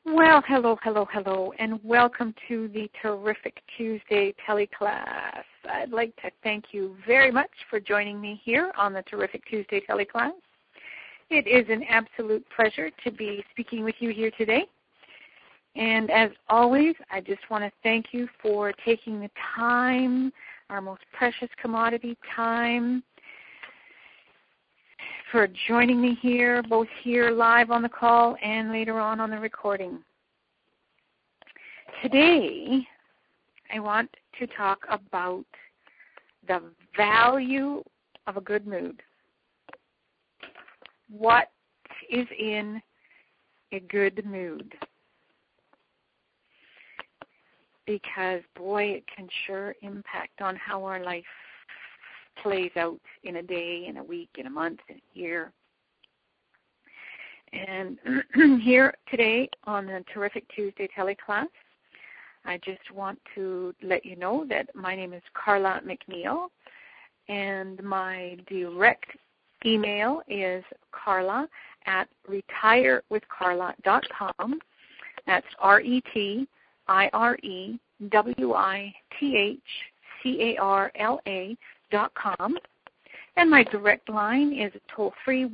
Well, hello, and welcome to the Terrific Tuesday teleclass. I'd like to thank you very much for joining me here on the Terrific Tuesday teleclass. It is an absolute pleasure to be speaking with you here today. And as always, I just want to thank you for taking the time, our most precious commodity, time, for joining me here, both here live on the call and later on the recording. Today, I want to talk about the value of a good mood. What is in a good mood? Because, boy, it can sure impact on how our life plays out in a day, in a week, in a month, in a year. And here today on the Terrific Tuesday teleclass, I just want to let you know that my name is Carla McNeil, and my direct email is carla@retirewithcarla.com. That's RETIREWITHCARLA.com. And my direct line is toll-free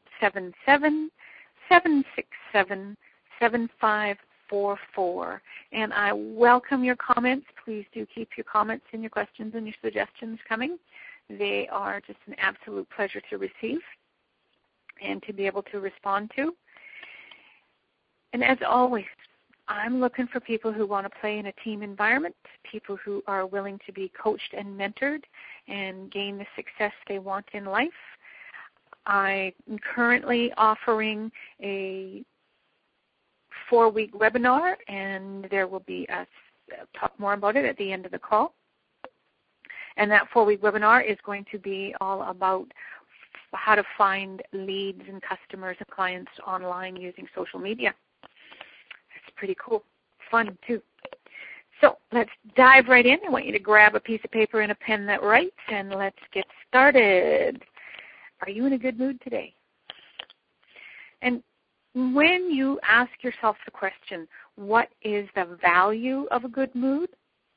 1-877-767-7544. And I welcome your comments. Please do keep your comments and your questions and your suggestions coming. They are just an absolute pleasure to receive and to be able to respond to. And as always, I'm looking for people who want to play in a team environment, people who are willing to be coached and mentored and gain the success they want in life. I'm currently offering a 4-week webinar, and there will be I'll talk more about it at the end of the call. And that 4-week webinar is going to be all about how to find leads and customers and clients online using social media. Pretty cool. Fun, too. So let's dive right in. I want you to grab a piece of paper and a pen that writes, and let's get started. Are you in a good mood today? And when you ask yourself the question, what is the value of a good mood?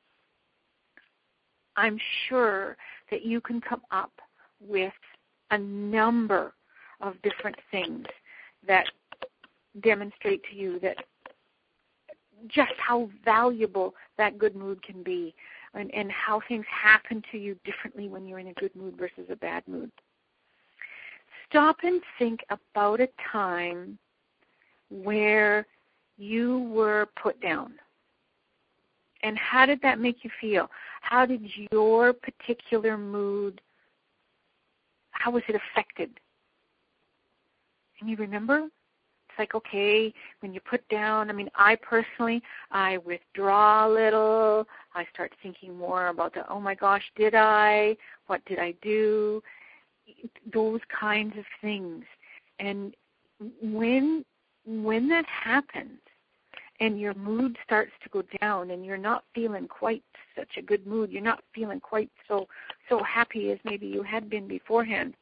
I'm sure that you can come up with a number of different things that demonstrate to you that just how valuable that good mood can be, and how things happen to you differently when you're in a good mood versus a bad mood. Stop and think about a time where you were put down. And how did that make you feel? How did your particular mood, how was it affected? Can you remember? It's like, okay, when you put down, I personally, I withdraw a little. I start thinking more about oh my gosh, did I? What did I do? Those kinds of things. And when that happens and your mood starts to go down and you're not feeling quite such a good mood, you're not feeling quite so happy as maybe you had been beforehand,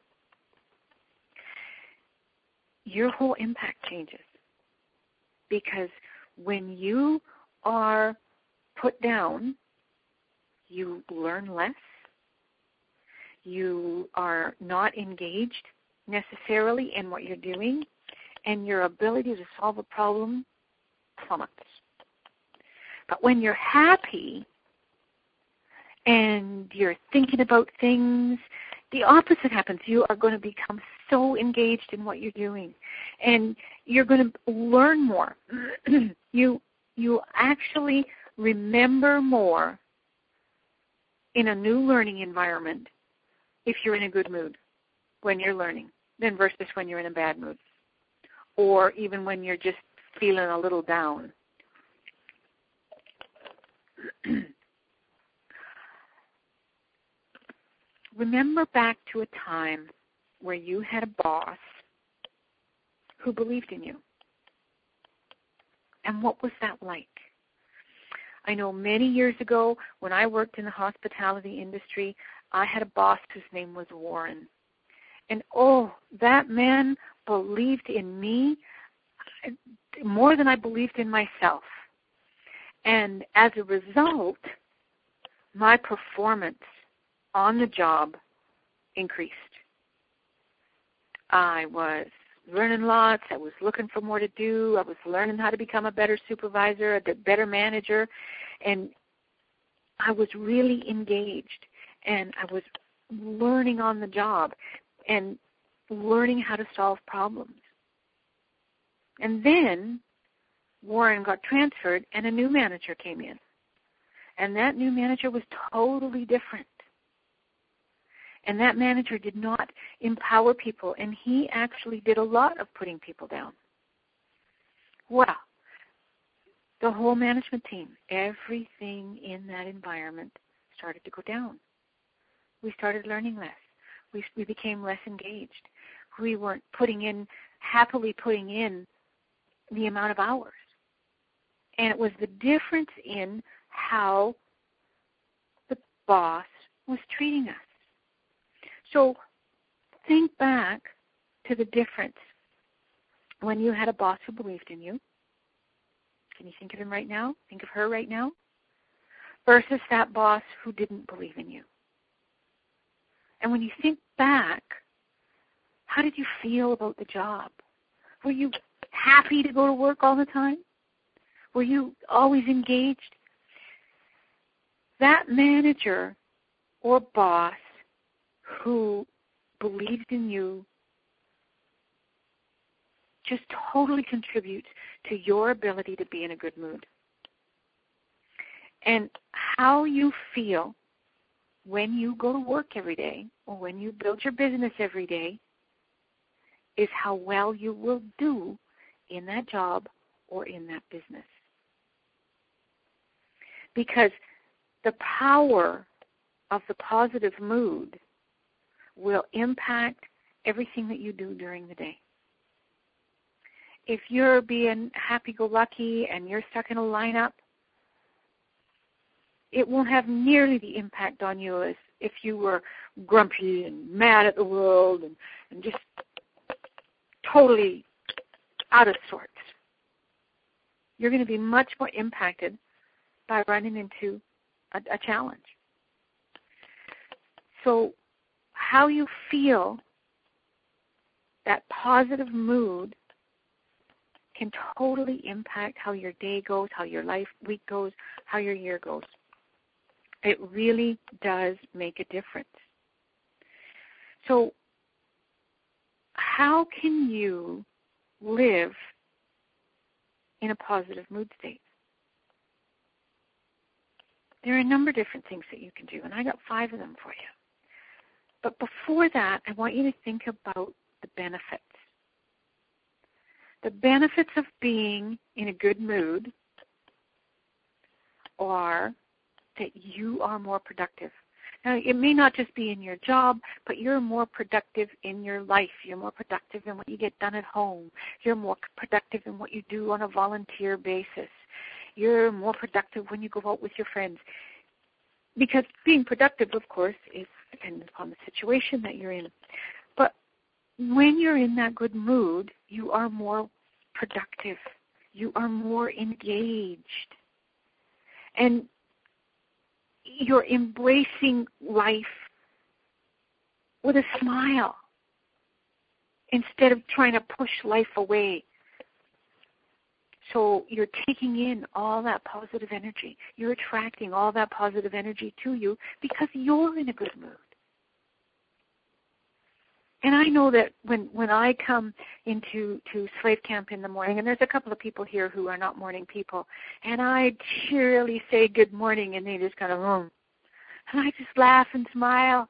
your whole impact changes. Because when you are put down, you learn less. You are not engaged necessarily in what you're doing, and your ability to solve a problem plummets. But when you're happy and you're thinking about things, the opposite happens. You are going to become so engaged in what you're doing, and you're going to learn more. You actually remember more in a new learning environment if you're in a good mood when you're learning than versus when you're in a bad mood, or even when you're just feeling a little down. Remember back to a time where you had a boss who believed in you. And what was that like? I know many years ago when I worked in the hospitality industry, I had a boss whose name was Warren. And that man believed in me more than I believed in myself. And as a result, my performance on the job increased. I was learning lots. I was looking for more to do. I was learning how to become a better supervisor, a better manager. And I was really engaged. And I was learning on the job and learning how to solve problems. And then Warren got transferred and a new manager came in. And that new manager was totally different. And that manager did not empower people, and he actually did a lot of putting people down. Well, the whole management team, everything in that environment started to go down. We started learning less. We became less engaged. We weren't happily putting in the amount of hours. And it was the difference in how the boss was treating us. So think back to the difference when you had a boss who believed in you. Can you think of him right now? Think of her right now? Versus that boss who didn't believe in you. And when you think back, how did you feel about the job? Were you happy to go to work all the time? Were you always engaged? That manager or boss who believed in you just totally contributes to your ability to be in a good mood. And how you feel when you go to work every day or when you build your business every day is how well you will do in that job or in that business. Because the power of the positive mood will impact everything that you do during the day. If you're being happy-go-lucky and you're stuck in a lineup, it won't have nearly the impact on you as if you were grumpy and mad at the world and just totally out of sorts. You're going to be much more impacted by running into a challenge. So how you feel, that positive mood, can totally impact how your day goes, how your week goes, how your year goes. It really does make a difference. So how can you live in a positive mood state? There are a number of different things that you can do, and I got 5 of them for you. But before that, I want you to think about the benefits. The benefits of being in a good mood are that you are more productive. Now, it may not just be in your job, but you're more productive in your life. You're more productive in what you get done at home. You're more productive in what you do on a volunteer basis. You're more productive when you go out with your friends. Because being productive, of course, is dependent upon the situation that you're in. But when you're in that good mood, you are more productive. You are more engaged. And you're embracing life with a smile instead of trying to push life away. So you're taking in all that positive energy. You're attracting all that positive energy to you because you're in a good mood. And I know that when I come into slave camp in the morning, and there's a couple of people here who are not morning people, and I cheerily say good morning, and they just kind of, and I just laugh and smile.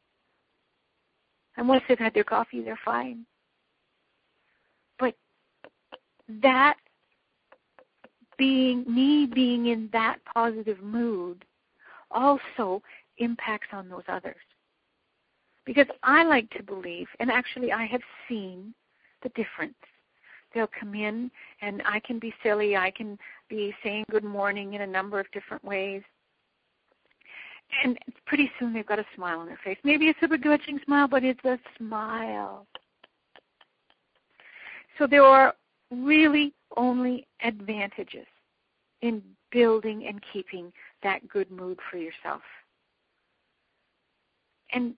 And once they've had their coffee, they're fine. But that being in that positive mood also impacts on those others. Because I like to believe, and actually I have seen the difference. They'll come in, and I can be silly. I can be saying good morning in a number of different ways. And pretty soon they've got a smile on their face. Maybe it's a begrudging smile, but it's a smile. So there are really only advantages in building and keeping that good mood for yourself. And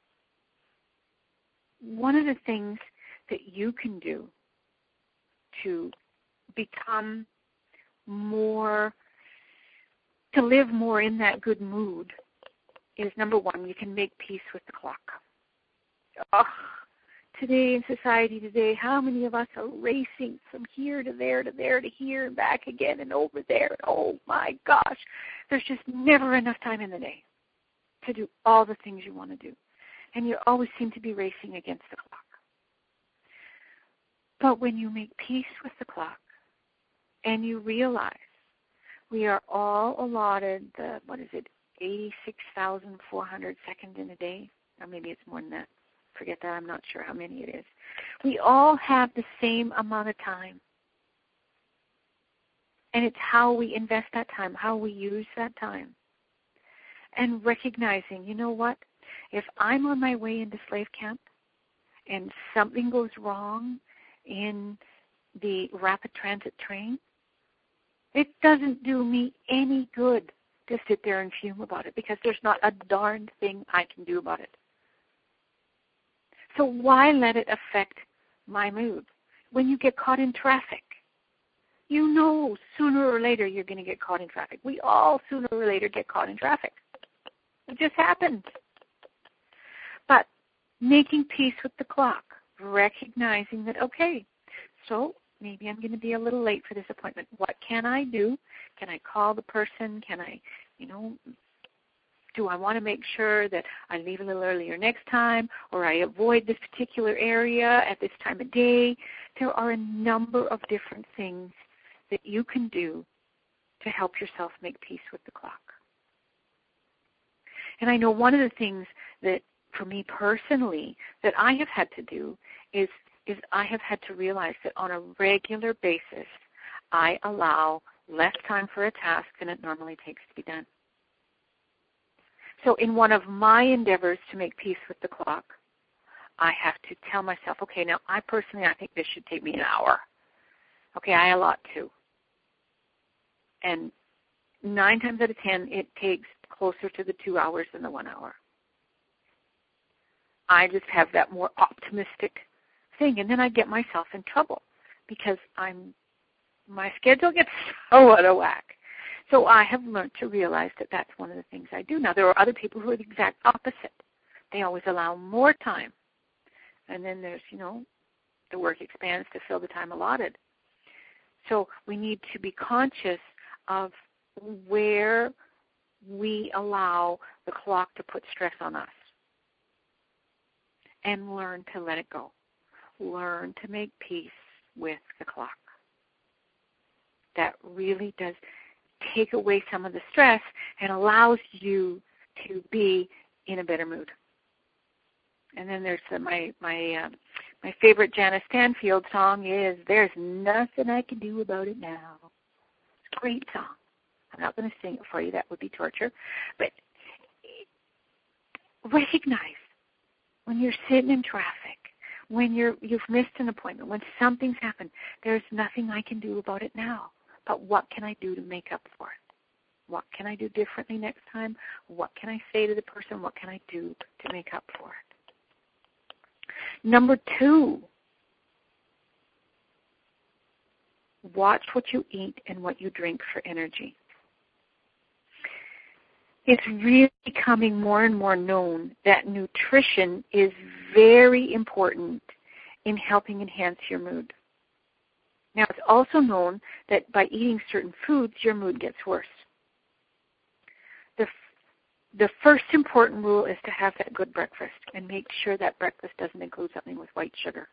one of the things that you can do to become more, to live more in that good mood is, number one, you can make peace with the clock. Oh, today in society today, how many of us are racing from here to there to there to here and back again and over there? Oh my gosh, there's just never enough time in the day to do all the things you want to do. And you always seem to be racing against the clock. But when you make peace with the clock and you realize we are all allotted, 86,400 seconds in a day, or maybe it's more than that. Forget that, I'm not sure how many it is. We all have the same amount of time. And it's how we invest that time, how we use that time. And recognizing, you know what? If I'm on my way into slave camp and something goes wrong in the rapid transit train, it doesn't do me any good to sit there and fume about it because there's not a darned thing I can do about it. So why let it affect my mood? When you get caught in traffic, you know sooner or later you're going to get caught in traffic. We all sooner or later get caught in traffic. It just happens. But making peace with the clock, recognizing that, okay, so maybe I'm going to be a little late for this appointment. What can I do? Can I call the person? Can I, do I want to make sure that I leave a little earlier next time, or I avoid this particular area at this time of day? There are a number of different things that you can do to help yourself make peace with the clock. And I know one of the things that, for me personally, that I have had to do is I have had to realize that on a regular basis, I allow less time for a task than it normally takes to be done. So in one of my endeavors to make peace with the clock, I have to tell myself, okay, now I think this should take me an hour. Okay, I allot 2. And 9 times out of 10, it takes closer to the 2 hours than the 1 hour. I just have that more optimistic thing, and then I get myself in trouble because my schedule gets so out of whack. So I have learned to realize that that's one of the things I do. Now, there are other people who are the exact opposite. They always allow more time. And then there's, the work expands to fill the time allotted. So we need to be conscious of where we allow the clock to put stress on us and learn to let it go. Learn to make peace with the clock. That really does take away some of the stress and allows you to be in a better mood. And then there's my favorite Janice Stanfield song is "There's Nothing I Can Do About It Now." It's a great song. I'm not going to sing it for you. That would be torture. But recognize when you're sitting in traffic, when you've missed an appointment, when something's happened, there's nothing I can do about it now. But what can I do to make up for it? What can I do differently next time? What can I say to the person? What can I do to make up for it? Number 2, watch what you eat and what you drink for energy. It's really becoming more and more known that nutrition is very important in helping enhance your mood. Now, it's also known that by eating certain foods, your mood gets worse. The first important rule is to have that good breakfast and make sure that breakfast doesn't include something with white sugar.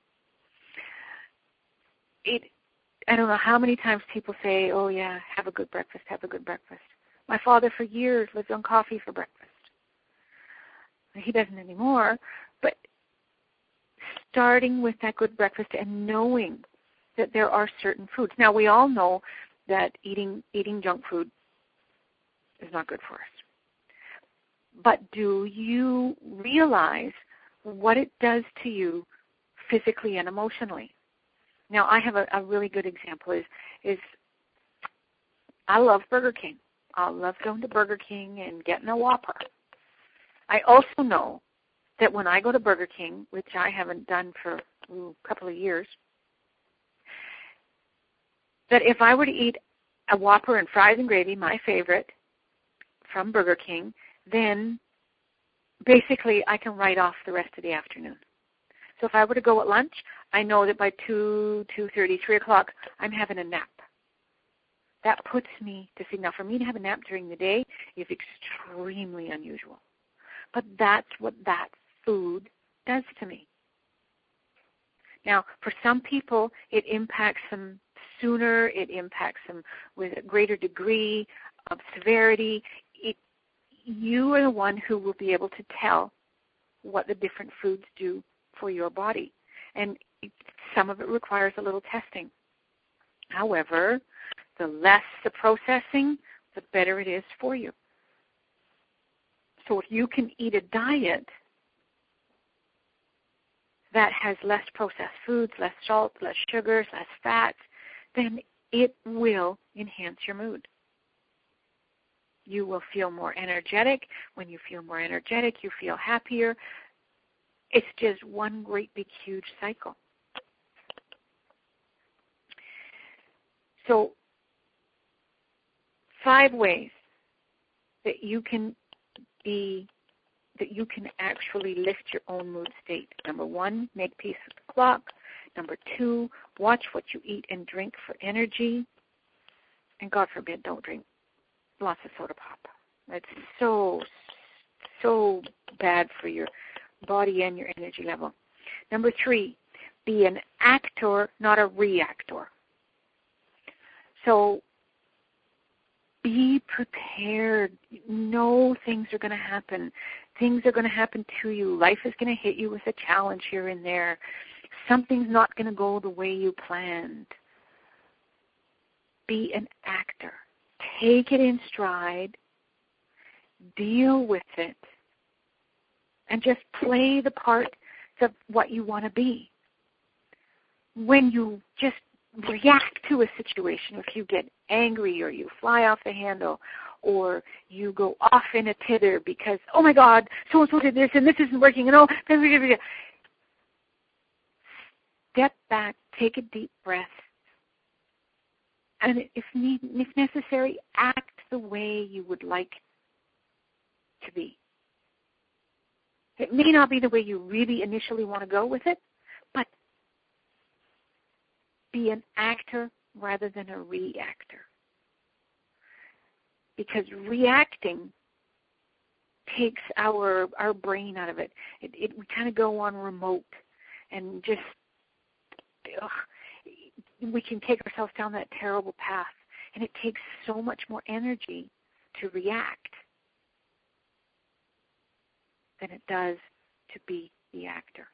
I don't know how many times people say, oh yeah, have a good breakfast, have a good breakfast. My father for years lived on coffee for breakfast. He doesn't anymore, but starting with that good breakfast and knowing that there are certain foods. Now, we all know that eating junk food is not good for us. But do you realize what it does to you physically and emotionally? Now, I have a really good example is I love Burger King. I love going to Burger King and getting a Whopper. I also know that when I go to Burger King, which I haven't done for a couple of years, that if I were to eat a Whopper and fries and gravy, my favorite, from Burger King, then basically I can write off the rest of the afternoon. So if I were to go at lunch, I know that by 2:30, 3 o'clock, I'm having a nap. That puts me to sleep. Now, for me to have a nap during the day is extremely unusual. But that's what that food does to me. Now, for some people, it impacts them sooner. It impacts them with a greater degree of severity. You are the one who will be able to tell what the different foods do for your body. And some of it requires a little testing. However, the less the processing, the better it is for you. So if you can eat a diet that has less processed foods, less salt, less sugars, less fats, then it will enhance your mood. You will feel more energetic. When you feel more energetic, you feel happier. It's just one great big huge cycle. So 5 ways that you can actually lift your own mood state. Number 1, make peace with the clock. Number 2, watch what you eat and drink for energy. And God forbid, don't drink lots of soda pop. It's so bad for your body and your energy level. Number 3, be an actor, not a reactor. So be prepared. Know things are going to happen. Things are going to happen to you. Life is going to hit you with a challenge here and there. Something's not going to go the way you planned. Be an actor. Take it in stride. Deal with it. And just play the part of what you want to be. When you just react to a situation, if you get angry or you fly off the handle or you go off in a titter because, oh my God, so-and-so did this and this isn't working and step back, take a deep breath, and if necessary, act the way you would like to be. It may not be the way you really initially want to go with it, but be an actor rather than a reactor. Because reacting takes our brain out of it. We kind of go on remote and just, we can take ourselves down that terrible path. And it takes so much more energy to react than it does to be the actor.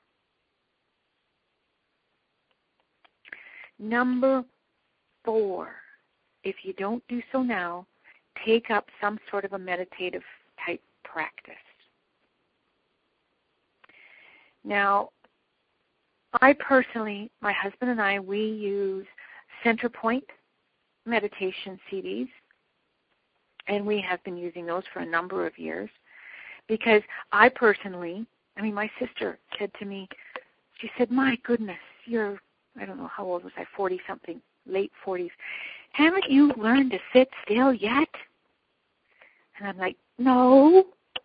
Number 4, if you don't do so now, take up some sort of a meditative type practice. Now, I personally, my husband and I, we use Centerpoint meditation CDs, and we have been using those for a number of years because I personally, my sister said to me, she said, my goodness, you're, I don't know, how old was I, 40-something, late 40s. Haven't you learned to sit still yet? And I'm like, no.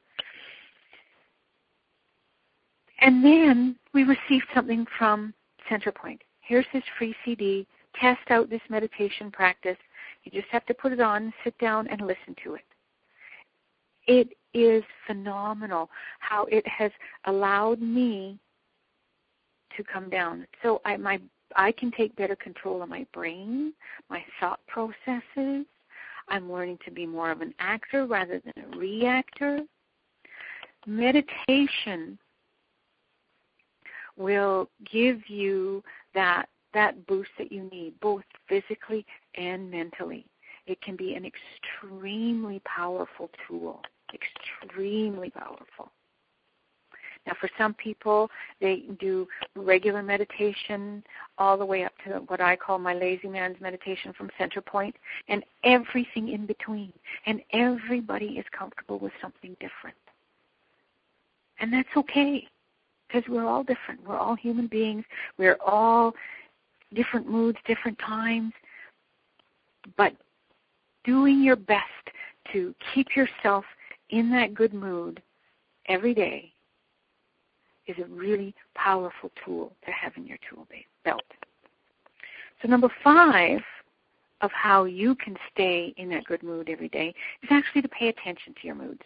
And then we received something from Centerpoint. Here's this free CD. Test out this meditation practice. You just have to put it on, sit down, and listen to it. It is phenomenal how it has allowed me to come down. So I can take better control of my brain, my thought processes. I'm learning to be more of an actor rather than a reactor. Meditation will give you that boost that you need, both physically and mentally. It can be an extremely powerful tool, extremely powerful. Now, for some people, they do regular meditation all the way up to what I call my lazy man's meditation from center point, and everything in between. And everybody is comfortable with something different. And that's okay, because we're all different. We're all human beings. We're all different moods, different times. But doing your best to keep yourself in that good mood every day is a really powerful tool to have in your tool belt. So number 5 of how you can stay in that good mood every day is actually to pay attention to your moods.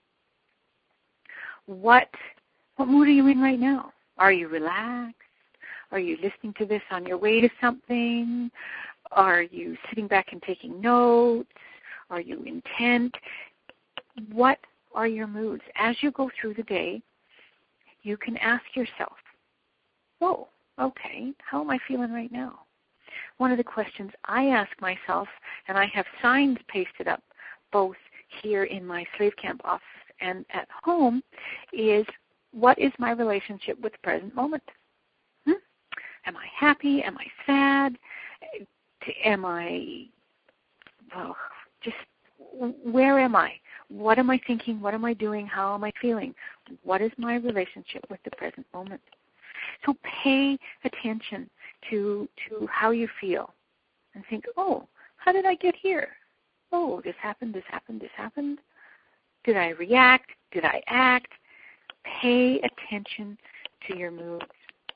What mood are you in right now? Are you relaxed? Are you listening to this on your way to something? Are you sitting back and taking notes? Are you intent? What are your moods? As you go through the day, you can ask yourself, oh, okay, how am I feeling right now? One of the questions I ask myself, and I have signs pasted up both here in my slave camp office and at home, is what is my relationship with the present moment? Am I happy? Am I sad? Am I, just where am I? What am I thinking? What am I doing? How am I feeling? What is my relationship with the present moment? So pay attention to how you feel and think, oh, how did I get here? Oh, this happened, this happened, this happened. Did I react? Did I act? Pay attention to your moods.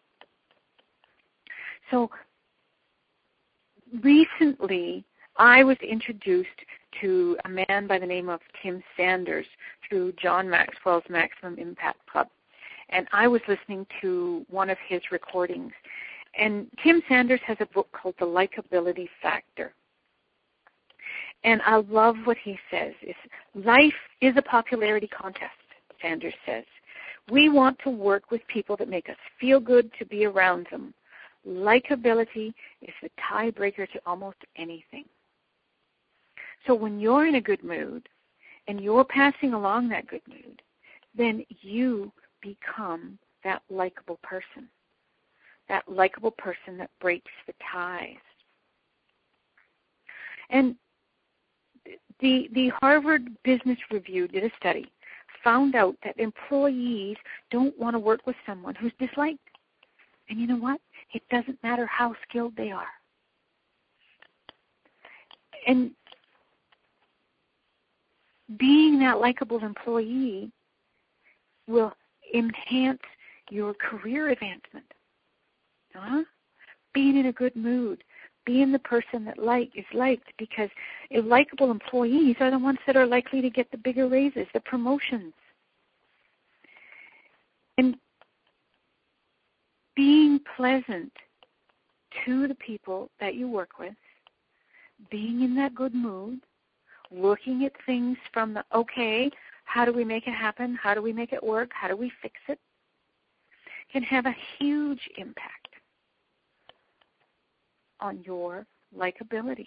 So recently, I was introduced to a man by the name of Tim Sanders through John Maxwell's Maximum Impact Club. And I was listening to one of his recordings. And Tim Sanders has a book called The Likeability Factor. And I love what he says. Life is a popularity contest, Sanders says. We want to work with people that make us feel good to be around them. Likability is the tiebreaker to almost anything. So when you're in a good mood and you're passing along that good mood, then you become that likable person that breaks the ties. And the Harvard Business Review did a study, found out that employees don't want to work with someone who's disliked. And you know what? It doesn't matter how skilled they are. And being that likable employee will enhance your career advancement. Being in a good mood, being the person that is liked, because likable employees are the ones that are likely to get the bigger raises, the promotions. And being pleasant to the people that you work with, being in that good mood, looking at things from the, okay, how do we make it happen? How do we make it work? How do we fix it? Can have a huge impact on your likability.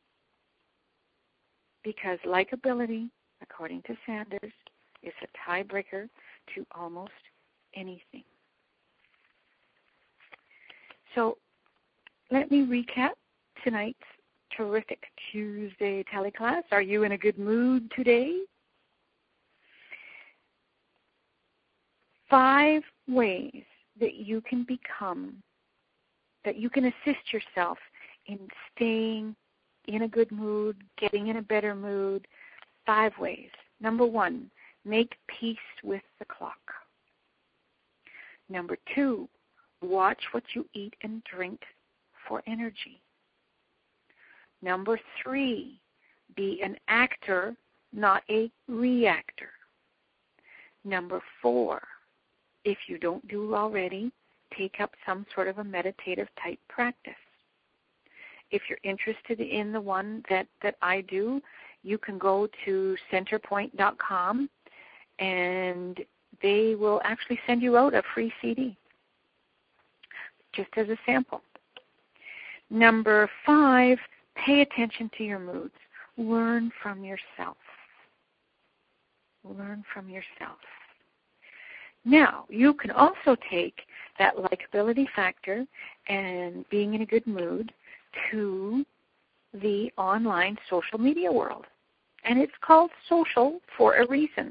Because likability, according to Sanders, is a tiebreaker to almost anything. So let me recap tonight's terrific Tuesday tele class. Are you in a good mood today? 5 ways that you can assist yourself in staying in a good mood, getting in a better mood. 5 ways. Number 1, make peace with the clock. Number 2, watch what you eat and drink for energy. Number 3, be an actor, not a reactor. Number 4, if you don't do already, take up some sort of a meditative type practice. If you're interested in the one that I do, you can go to centerpoint.com and they will actually send you out a free CD just as a sample. Number 5, pay attention to your moods. Learn from yourself. Learn from yourself. Now, you can also take that likability factor and being in a good mood to the online social media world. And it's called social for a reason.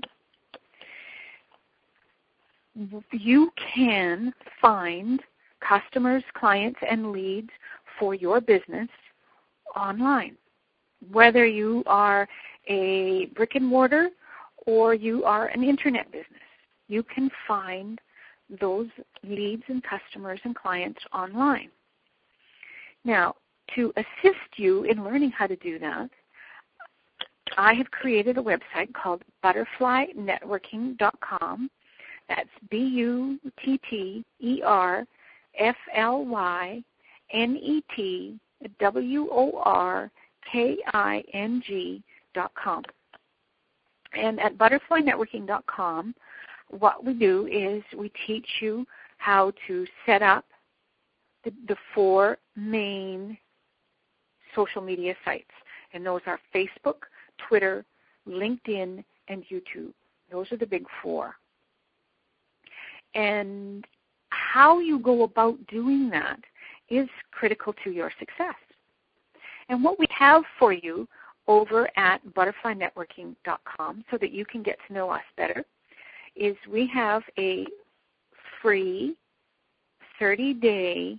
You can find customers, clients, and leads for your business online. Whether you are a brick and mortar or you are an internet business, you can find those leads and customers and clients online. Now, to assist you in learning how to do that, I have created a website called butterflynetworking.com. That's ButterflyNetworking.com. And at butterflynetworking.com, what we do is we teach you how to set up the 4 main social media sites. And those are Facebook, Twitter, LinkedIn, and YouTube. Those are the big 4. And how you go about doing that is critical to your success. And what we have for you over at butterflynetworking.com, so that you can get to know us better, is we have a free 30-day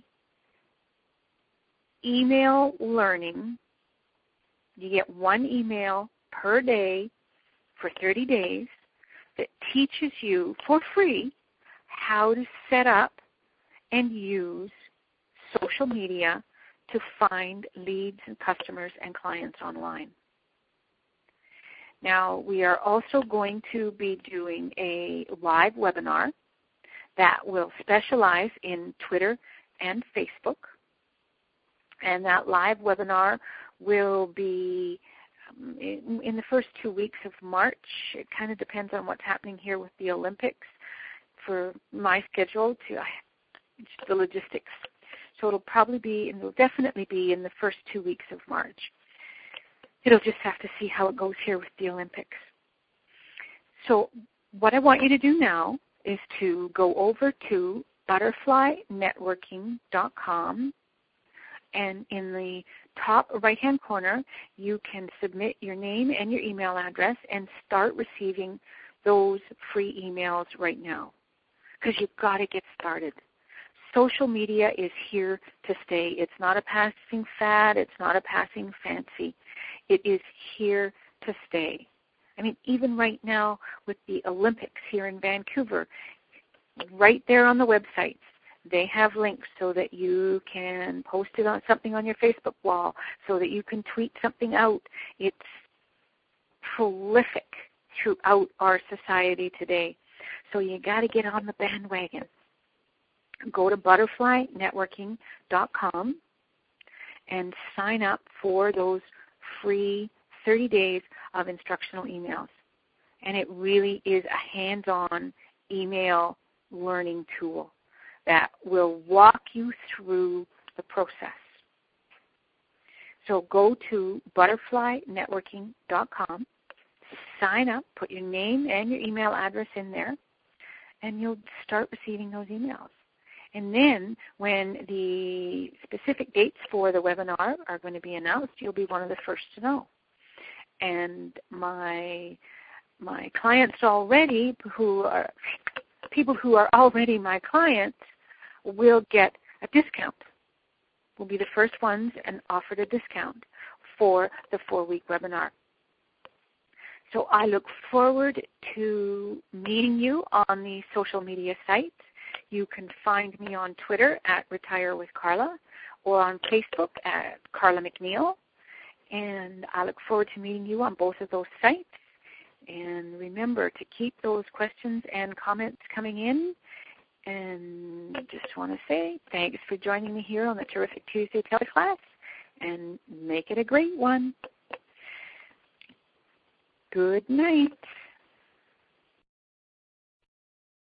email learning. You get 1 email per day for 30 days that teaches you for free how to set up and use social media to find leads and customers and clients online. Now, we are also going to be doing a live webinar that will specialize in Twitter and Facebook. And that live webinar will be in the first 2 weeks of March. It kind of depends on what's happening here with the Olympics for my schedule, to the logistics. So it'll definitely be in the first 2 weeks of March. It'll just have to see how it goes here with the Olympics. So what I want you to do now is to go over to butterflynetworking.com, and in the top right-hand corner, you can submit your name and your email address and start receiving those free emails right now, because you've got to get started. Social media is here to stay. It's not a passing fad. It's not a passing fancy. It is here to stay. I mean, even right now with the Olympics here in Vancouver, right there on the websites, they have links so that you can post it on something on your Facebook wall, so that you can tweet something out. It's prolific throughout our society today. So you got to get on the bandwagon. Go to butterflynetworking.com and sign up for those free 30 days of instructional emails. And it really is a hands-on email learning tool that will walk you through the process. So go to butterflynetworking.com, sign up, put your name and your email address in there, and you'll start receiving those emails. And then when the specific dates for the webinar are going to be announced, you'll be one of the first to know. And my clients already, people who are already my clients, will get a discount. We'll be the first ones and offered a discount for the 4-week webinar. So I look forward to meeting you on the social media sites. You can find me on Twitter at Retire with Carla, or on Facebook at Carla McNeil. And I look forward to meeting you on both of those sites. And remember to keep those questions and comments coming in. And just want to say thanks for joining me here on the Terrific Tuesday teleclass, and make it a great one. Good night.